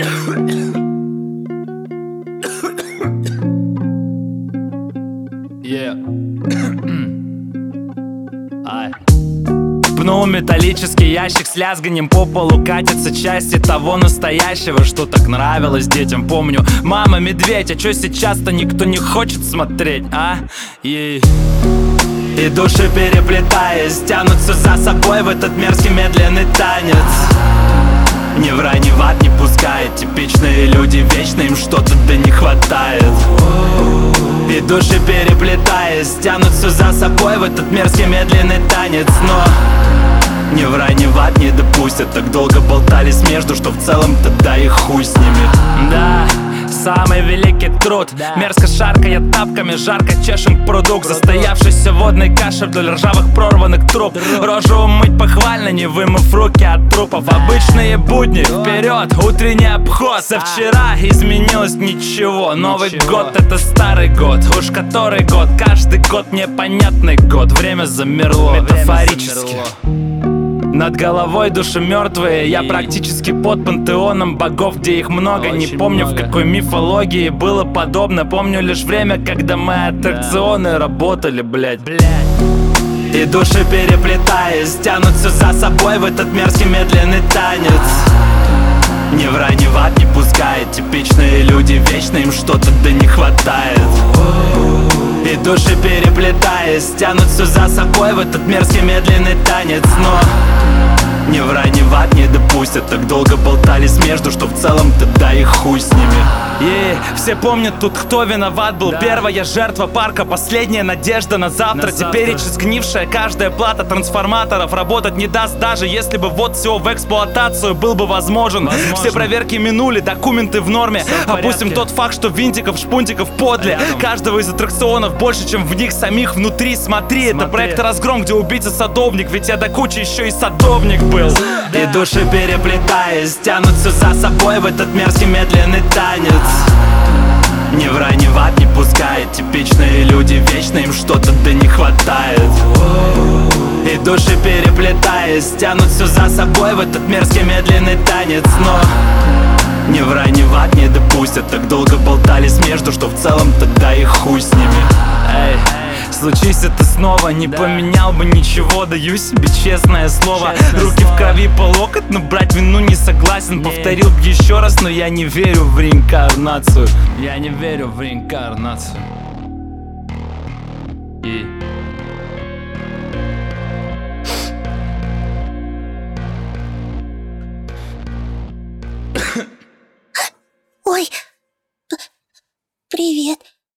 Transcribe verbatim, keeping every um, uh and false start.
Yeah. Пнул металлический ящик, с лязганьем по полу катятся части того настоящего, что так нравилось детям. Помню, мама медведь, а чё сейчас-то никто не хочет смотреть, а? И, и души, переплетаясь, тянутся за собой в этот мерзкий медленный танец. Ни в рай, ни в ад не пускает. Типичные люди, вечно им что-то да не хватает. И души, переплетаясь, тянутся за собой в этот мерзкий медленный танец. Но ни в рай, ни в ад не допустят. Так долго болтались между, что в целом-то да и хуй с ними. Да, самый великий труд. Мерзко шаркая тапками, жарко чешем к пруду, к застоявшейся водной каше вдоль ржавых прорванных труб. Рожу умыть похвально, не вымыв руки от трупов. Обычные будни, вперед, утренний обход. Со вчера изменилось ничего. Новый год — это старый год. Уж который год, каждый год непонятный год. Время замерло, метафорически. Над головой души мертвые. Я практически под пантеоном богов, где их много. Не помню, в какой мифологии было подобно. Помню лишь время, когда мы аттракционы работали, блять. И души, переплетаясь, тянутся за собой в этот мерзкий медленный танец. Ни в рай, ни в ад не пускает. Типичные люди, вечно им что-то да не хватает. И души, переплетаясь, тянутся за собой в этот мерзкий медленный танец. Но ни в рай, ни в ад не допустят. Так долго болтались между, что в целом-то да и хуй с ними. И все помнят тут, кто виноват был. Первая жертва парка, последняя надежда на завтра. на Теперь завтра. Сгнившая каждая плата трансформаторов работать не даст, даже если бы вот все в эксплуатацию был бы возможен. возможен. Все проверки минули, документы в норме. Опустим тот факт, что винтиков, шпунтиков подле. Рядом. Каждого из аттракционов больше, чем в них самих внутри. Смотри, Смотри. Это проект «Разгром», где убийца-садовник. Ведь я до кучи еще и садовник был. Да. И души, переплетаясь, тянутся за собой в этот мерзкий медленный танец. Ни в рай, ни в ад не пускает. Типичные люди, вечно им что-то да не хватает. И души, переплетаясь, тянутся за собой в этот мерзкий медленный танец. Но ни в рай, ни в ад не допустят. Так долго болтались между, что в целом-то да и хуй с ними. Эй. Случись это снова, не да. поменял бы ничего. Даю себе честное слово. Честное Руки слово. В крови по локоть, но брать вину не согласен. Не. Повторил бы еще раз, но я не верю в реинкарнацию. Я не верю в реинкарнацию. И... Ой, привет.